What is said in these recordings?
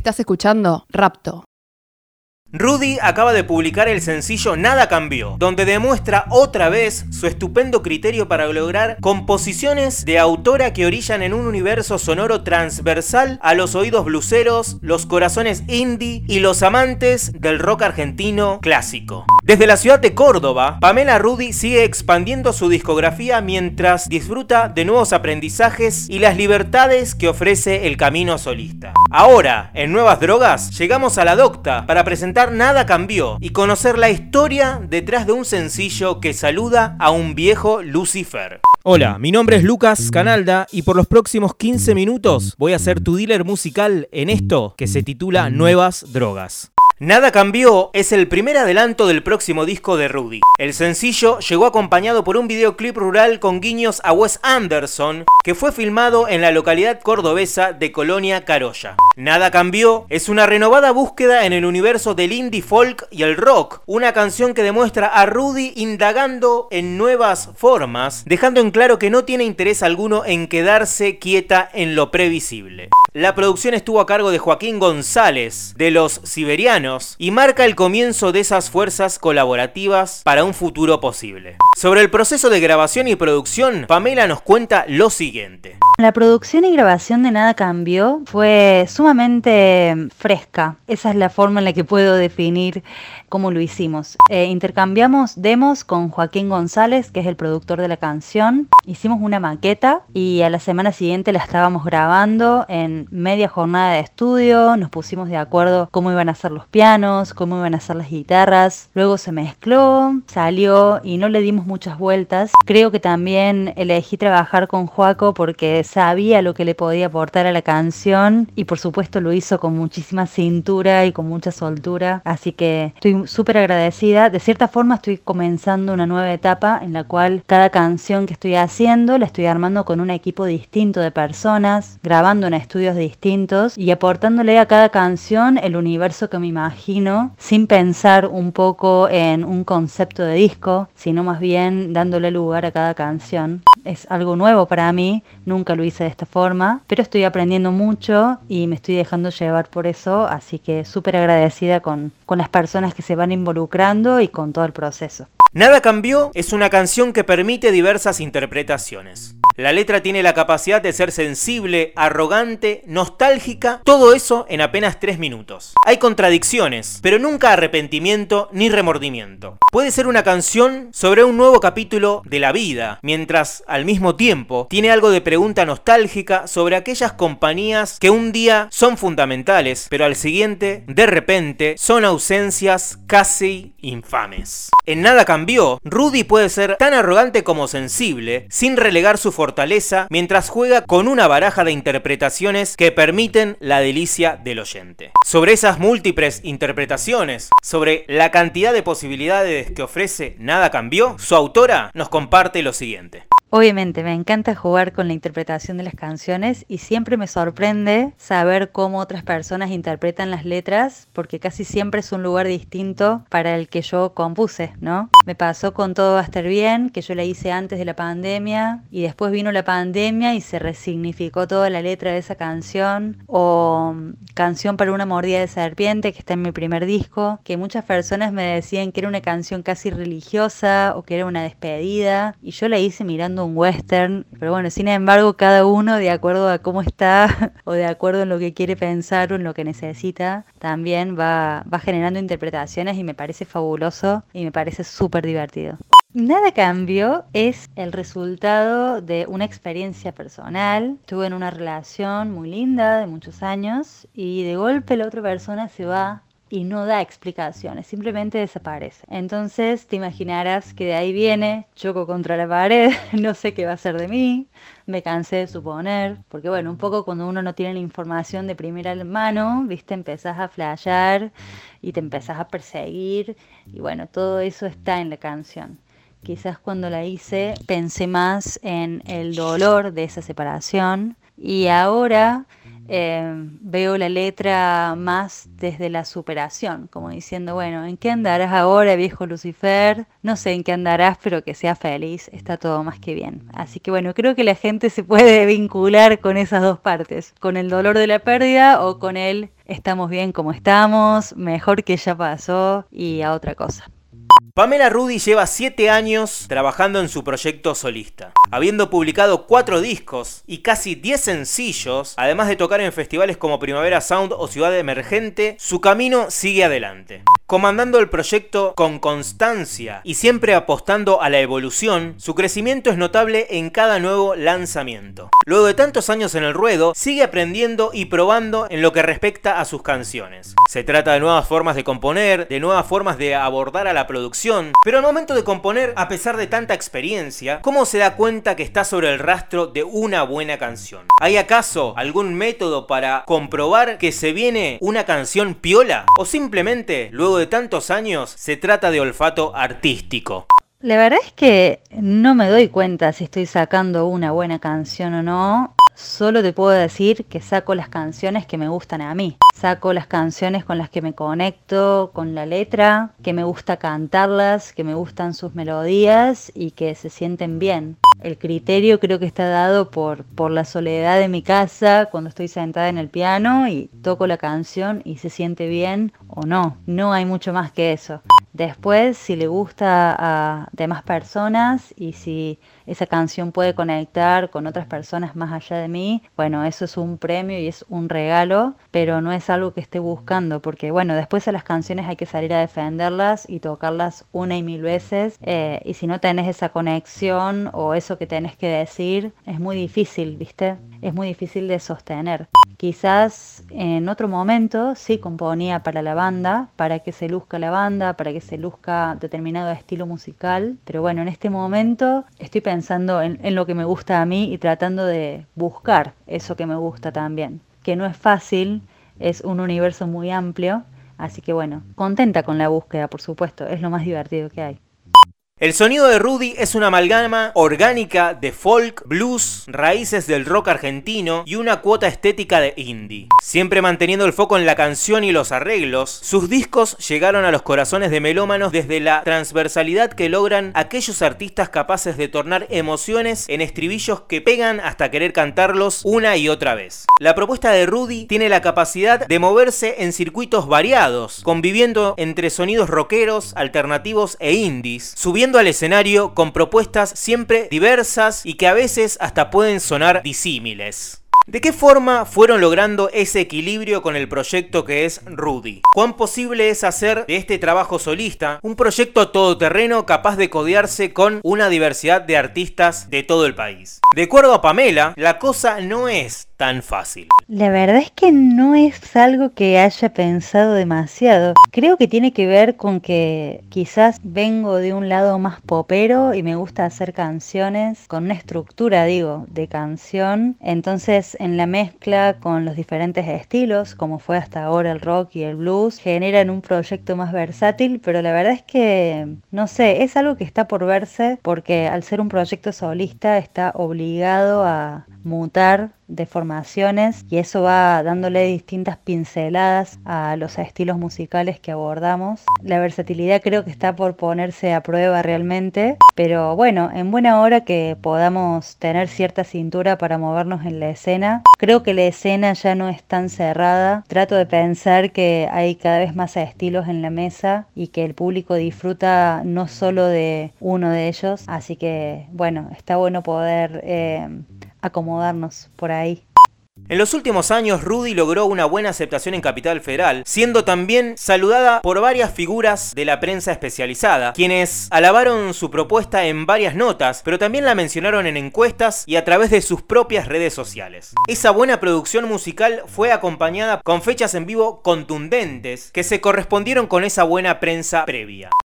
Estás escuchando Rapto. Rudy acaba de publicar el sencillo Nada Cambió, donde demuestra otra vez su estupendo criterio para lograr composiciones de autora que orillan en un universo sonoro transversal a los oídos bluseros, los corazones indie y los amantes del rock argentino clásico. Desde la ciudad de Córdoba, Pamela Rudy sigue expandiendo su discografía mientras disfruta de nuevos aprendizajes y las libertades que ofrece el camino solista. Ahora, en Nuevas Drogas, llegamos a la docta para presentar Nada Cambió y conocer la historia detrás de un sencillo que saluda a un viejo Lucifer. Hola, mi nombre es Lucas Canalda y por los próximos 15 minutos voy a ser tu dealer musical en esto que se titula Nuevas Drogas. Nada Cambió es el primer adelanto del próximo disco de Rudy. El sencillo llegó acompañado por un videoclip rural con guiños a Wes Anderson, que fue filmado en la localidad cordobesa de Colonia Carolla. Nada Cambió es una renovada búsqueda en el universo del indie folk y el rock, una canción que demuestra a Rudy indagando en nuevas formas, dejando en claro que no tiene interés alguno en quedarse quieta en lo previsible. La producción estuvo a cargo de Joaquín González, de Los Siberianos, y marca el comienzo de esas fuerzas colaborativas para un futuro posible. Sobre el proceso de grabación y producción, Pamela nos cuenta lo siguiente. La producción y grabación de Nada Cambió fue sumamente fresca. Esa es la forma en la que puedo definir cómo lo hicimos. Intercambiamos demos con Joaquín González, que es el productor de la canción. Hicimos una maqueta y a la semana siguiente la estábamos grabando en media jornada de estudio. Nos pusimos de acuerdo cómo iban a ser los pianos, cómo iban a ser las guitarras. Luego se mezcló, salió y no le dimos muchas vueltas. Creo que también elegí trabajar con Joaco porque sabía lo que le podía aportar a la canción y por supuesto lo hizo con muchísima cintura y con mucha soltura, así que estoy súper agradecida. De cierta forma estoy comenzando una nueva etapa en la cual cada canción que estoy haciendo la estoy armando con un equipo distinto de personas, grabando en estudios distintos y aportándole a cada canción el universo que me imagino, sin pensar un poco en un concepto de disco, sino más bien dándole lugar a cada canción. Es algo nuevo para mí, nunca lo hice de esta forma, pero estoy aprendiendo mucho y me estoy dejando llevar por eso, así que súper agradecida con las personas que se van involucrando y con todo el proceso. Nada Cambió es una canción que permite diversas interpretaciones. La letra tiene la capacidad de ser sensible, arrogante, nostálgica, todo eso en apenas 3 minutos. Hay contradicciones, pero nunca arrepentimiento ni remordimiento. Puede ser una canción sobre un nuevo capítulo de la vida, mientras al mismo tiempo tiene algo de pregunta nostálgica sobre aquellas compañías que un día son fundamentales, pero al siguiente, de repente, son ausencias casi infames. En Nada Cambió, Rudy puede ser tan arrogante como sensible, sin relegar su fortaleza, mientras juega con una baraja de interpretaciones que permiten la delicia del oyente. Sobre esas múltiples interpretaciones, sobre la cantidad de posibilidades que ofrece Nada Cambió, su autora nos comparte lo siguiente. Obviamente, me encanta jugar con la interpretación de las canciones y siempre me sorprende saber cómo otras personas interpretan las letras, porque casi siempre es un lugar distinto para el que yo compuse, ¿no? Me pasó con Todo va a estar bien, que yo la hice antes de la pandemia y después vino la pandemia y se resignificó toda la letra de esa canción, o Canción para una mordida de serpiente, que está en mi primer disco, que muchas personas me decían que era una canción casi religiosa o que era una despedida y yo la hice mirando un western, pero bueno, sin embargo cada uno de acuerdo a cómo está o de acuerdo en lo que quiere pensar o en lo que necesita, también va generando interpretaciones y me parece fabuloso y me parece súper divertido. Nada Cambió es el resultado de una experiencia personal. Estuve en una relación muy linda de muchos años y de golpe la otra persona se va y no da explicaciones, simplemente desaparece. Entonces te imaginarás que de ahí viene, choco contra la pared, no sé qué va a ser de mí, me cansé de suponer, porque bueno, un poco cuando uno no tiene la información de primera mano, viste, empezás a flashear y te empezás a perseguir y bueno, todo eso está en la canción. Quizás cuando la hice pensé más en el dolor de esa separación Y ahora veo la letra más desde la superación, como diciendo, bueno, ¿en qué andarás ahora, viejo Lucifer? No sé en qué andarás, pero que seas feliz, está todo más que bien. Así que bueno, creo que la gente se puede vincular con esas dos partes, con el dolor de la pérdida o con el estamos bien como estamos, mejor que ya pasó y a otra cosa. Pamela Rudi lleva 7 años trabajando en su proyecto solista, habiendo publicado 4 discos y casi 10 sencillos, además de tocar en festivales como Primavera Sound o Ciudad Emergente. Su camino sigue adelante, comandando el proyecto con constancia y siempre apostando a la evolución. Su crecimiento es notable en cada nuevo lanzamiento. Luego de tantos años en el ruedo, sigue aprendiendo y probando en lo que respecta a sus canciones. Se trata de nuevas formas de componer, de nuevas formas de abordar a la producción, pero al momento de componer, a pesar de tanta experiencia, ¿cómo se da cuenta que está sobre el rastro de una buena canción? ¿Hay acaso algún método para comprobar que se viene una canción piola? ¿O simplemente, luego de tantos años, se trata de olfato artístico? La verdad es que no me doy cuenta si estoy sacando una buena canción o no. Solo te puedo decir que saco las canciones que me gustan a mí. Saco las canciones con las que me conecto con la letra, que me gusta cantarlas, que me gustan sus melodías y que se sienten bien. El criterio creo que está dado por la soledad de mi casa cuando estoy sentada en el piano y toco la canción y se siente bien o no. No hay mucho más que eso. Después, si le gusta a demás personas y si esa canción puede conectar con otras personas más allá de mí, bueno, eso es un premio y es un regalo, pero no es algo que esté buscando, porque bueno, después a las canciones hay que salir a defenderlas y tocarlas una y mil veces, y si no tenés esa conexión o eso que tenés que decir, es muy difícil, ¿viste? Es muy difícil de sostener. Quizás en otro momento sí componía para la banda, para que se luzca la banda, para que se luzca determinado estilo musical, pero bueno, en este momento estoy pensando en lo que me gusta a mí y tratando de buscar eso que me gusta también, que no es fácil, es un universo muy amplio, así que bueno, contenta con la búsqueda, por supuesto, es lo más divertido que hay. El sonido de Rudi es una amalgama orgánica de folk, blues, raíces del rock argentino y una cuota estética de indie. Siempre manteniendo el foco en la canción y los arreglos, sus discos llegaron a los corazones de melómanos desde la transversalidad que logran aquellos artistas capaces de tornar emociones en estribillos que pegan hasta querer cantarlos una y otra vez. La propuesta de Rudi tiene la capacidad de moverse en circuitos variados, conviviendo entre sonidos rockeros, alternativos e indies, subiendo al escenario con propuestas siempre diversas y que a veces hasta pueden sonar disímiles. ¿De qué forma fueron logrando ese equilibrio con el proyecto que es Rudi? ¿Cuán posible es hacer de este trabajo solista un proyecto todoterreno capaz de codearse con una diversidad de artistas de todo el país? De acuerdo a Pamela, la cosa no es tan fácil. La verdad es que no es algo que haya pensado demasiado. Creo que tiene que ver con que quizás vengo de un lado más popero y me gusta hacer canciones con una estructura, de canción. Entonces, en la mezcla con los diferentes estilos, como fue hasta ahora el rock y el blues, generan un proyecto más versátil, pero la verdad es que, no sé, es algo que está por verse porque al ser un proyecto solista está obligado a mutar de formaciones y eso va dándole distintas pinceladas a los estilos musicales que abordamos. La versatilidad creo que está por ponerse a prueba realmente, pero bueno, en buena hora que podamos tener cierta cintura para movernos en la escena. Creo que la escena ya no es tan cerrada. Trato de pensar que hay cada vez más estilos en la mesa y que el público disfruta no solo de uno de ellos, así que bueno, está bueno poder acomodarnos por ahí. En los últimos años, Rudi logró una buena aceptación en Capital Federal, siendo también saludada por varias figuras de la prensa especializada, quienes alabaron su propuesta en varias notas, pero también la mencionaron en encuestas y a través de sus propias redes sociales. Esa buena producción musical fue acompañada con fechas en vivo contundentes que se correspondieron con esa buena prensa previa.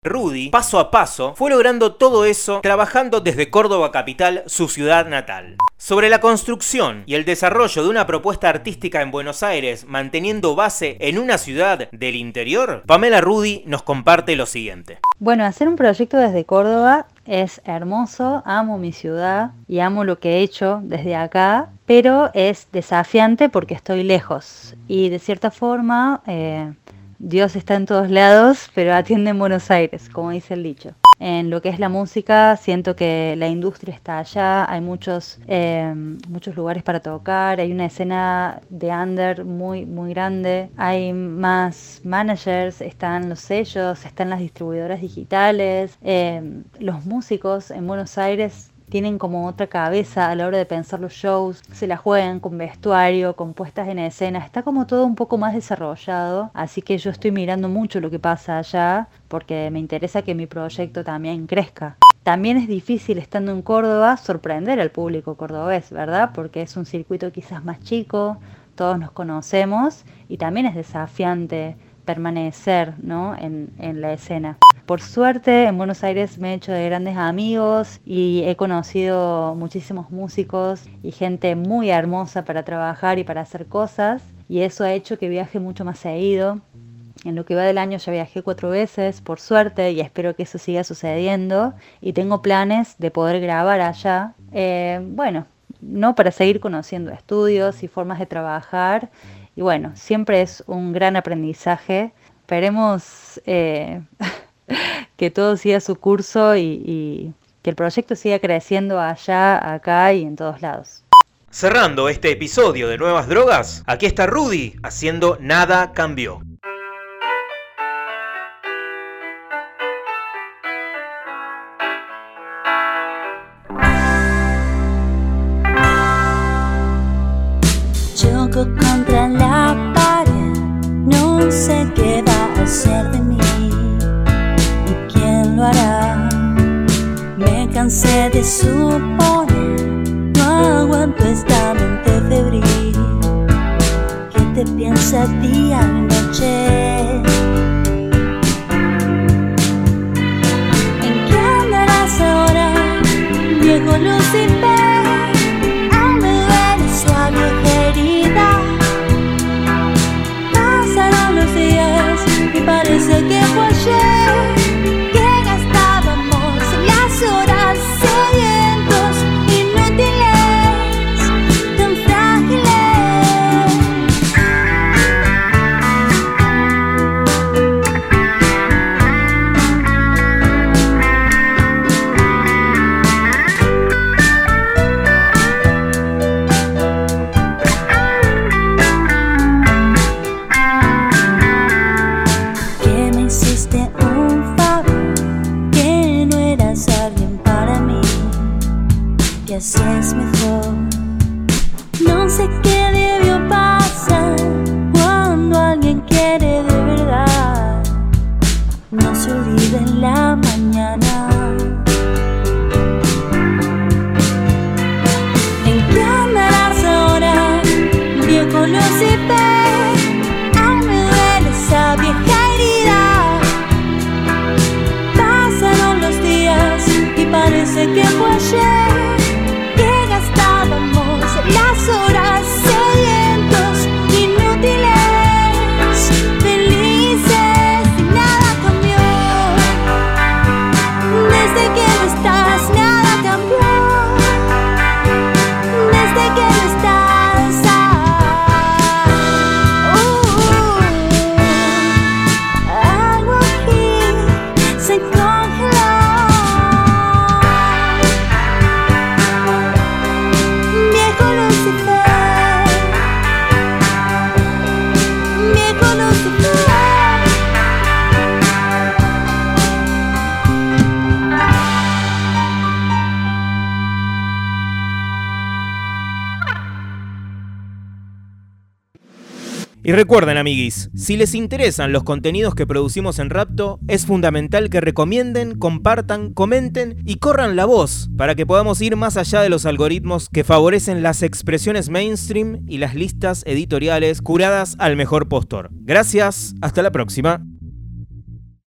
Rudy, paso a paso, fue logrando todo eso trabajando desde Córdoba capital, su ciudad natal. Sobre la construcción y el desarrollo de una propuesta artística en Buenos Aires, manteniendo base en una ciudad del interior, Pamela Rudy nos comparte lo siguiente. Bueno, hacer un proyecto desde Córdoba es hermoso, amo mi ciudad y amo lo que he hecho desde acá, pero es desafiante porque estoy lejos y de cierta forma Dios está en todos lados, pero atiende en Buenos Aires, como dice el dicho. En lo que es la música, siento que la industria está allá, hay muchos lugares para tocar, hay una escena de under muy grande, hay más managers, están los sellos, están las distribuidoras digitales, los músicos en Buenos Aires tienen como otra cabeza a la hora de pensar los shows, se la juegan con vestuario, con puestas en escena, está como todo un poco más desarrollado, así que yo estoy mirando mucho lo que pasa allá porque me interesa que mi proyecto también crezca. También es difícil estando en Córdoba sorprender al público cordobés, ¿verdad? Porque es un circuito quizás más chico, todos nos conocemos y también es desafiante permanecer, ¿no? en la escena. Por suerte, en Buenos Aires me he hecho de grandes amigos y he conocido muchísimos músicos y gente muy hermosa para trabajar y para hacer cosas, y eso ha hecho que viaje mucho más seguido. En lo que va del año ya viajé 4 veces, por suerte, y espero que eso siga sucediendo, y tengo planes de poder grabar allá. No para seguir conociendo estudios y formas de trabajar, y bueno, siempre es un gran aprendizaje. Esperemos que todo siga su curso y que el proyecto siga creciendo allá, acá y en todos lados. Cerrando este episodio de Nuevas Drogas, aquí está Rudy haciendo Nada Cambió. Choco contra la pared, no sé qué va a hacer de mí y quién lo hará. Me cansé de suponer, no aguanto esta mente febril que te piensa día y noche. ¿En qué andarás ahora, viejo Lucifer? Parece que fue ayer que gastábamos las horas sedientos, inútiles, tan frágiles. Así es mejor. No sé qué debió pasar cuando alguien quiere de verdad. No se olvida en la mañana. ¿En qué andarás ahora, viejo Lucifer? Aún me duele esa vieja herida. Pasaron los días y parece que fue ayer las horas sedientos, inútiles, felices y nada cambió. Desde que no estás, nada cambió. Desde que no estás, algo aquí se congeló. Y recuerden, amiguis, si les interesan los contenidos que producimos en Rapto, es fundamental que recomienden, compartan, comenten y corran la voz para que podamos ir más allá de los algoritmos que favorecen las expresiones mainstream y las listas editoriales curadas al mejor postor. Gracias, hasta la próxima.